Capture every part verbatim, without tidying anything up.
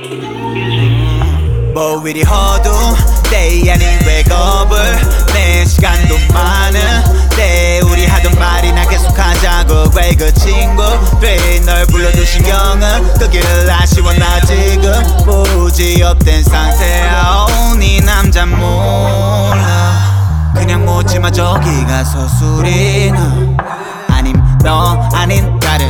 뭐 이리 허둥 때 아닌 왜 겁을 내 시간도 많은데 우리 하던 말이나 계속하자고 왜 그 친구들이 널 불러도 신경은 끄길 아쉬워 나 지금 무지 업된 상태야 오, 네 남자 몰라 그냥 묻지마 저기 가서 술이나 아님 너 아닌 다른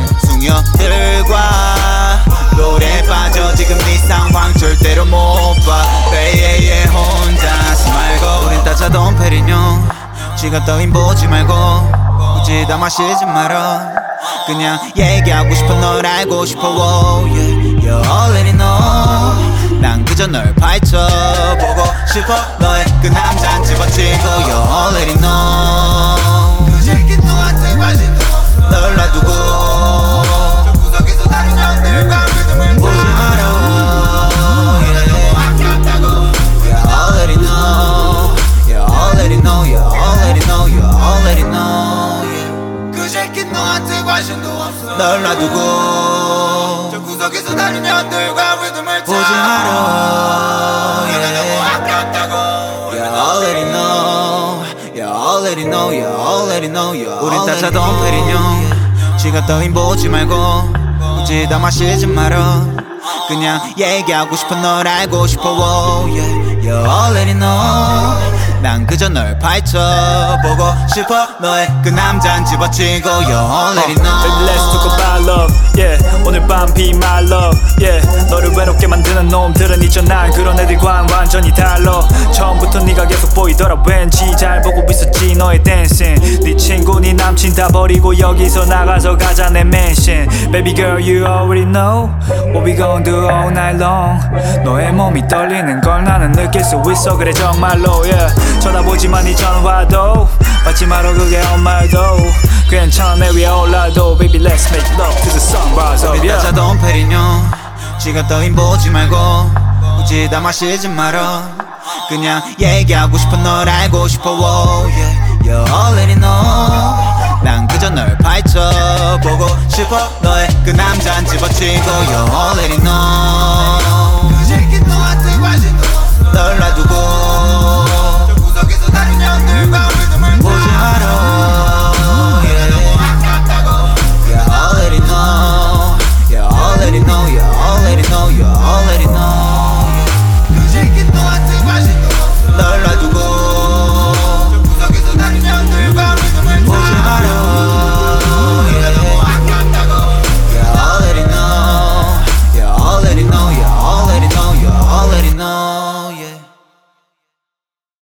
숙녀들과 노래 빠져 지금 네 상황 절대로 못봐 베이에 혼자서 말고 우린 따자 돈페리뇽 지갑 따윈 보지 말고 굳이 다 마시지 말아 그냥 얘기하고 싶어 널 알고 싶어 oh, yeah. You already know 난 그저 널 파헤쳐보고 싶어 너의 그 남잔 집어치고 You already know 그 새끼 너한테 관심도 없어 널 놔두고 저 구석에서 다른 년들과 리듬을 보지 마라 You already know You already know You already know You already know yeah. 그 새끼 너한테 관심도 없어 널 놔두고 저 구석에서 다른 년들과 리듬을 보지 마라 You already know You already know You already know You 우린 따자 돈페리뇽 지갑 따윈 보지 말고 굳이 다 마시지 말아 그냥 얘기하고 싶어 널 알고 싶어 oh, yeah. You already know 난 그저 널 파헤쳐보고 싶어 너의 그 남잔 집어치고 You already know Baby let's talk about love yeah 오늘 밤 be my love yeah 너를 외롭게 만드는 놈들은 있잖아 그런 애들과는 완전히 달라 처음부터 네가 계속 보이더라 왠지 잘 보고 있었지 너의 dancing 네 친구 네 남친 다 버리고 여기서 나가서 가자 내 mansion Baby girl you already know What we gon' do all night long 너의 몸이 떨리는 걸 나는 느낄 수 있어 그래 정말로 yeah 쳐다보지만 네 전화도 받지 마라 그게 아무 말도 괜찮아 내 위에 올라도 Baby let's make love to the sunrise 우리 따자 돈페리뇽 지갑 따윈 보지 말고 굳이 다 마시지 말아 그냥 얘기하고 싶어 널 알고 싶어 oh, yeah. You already know 난 그저 널 파헤쳐보고 싶어 너의 그 남잔 집어치고 You already know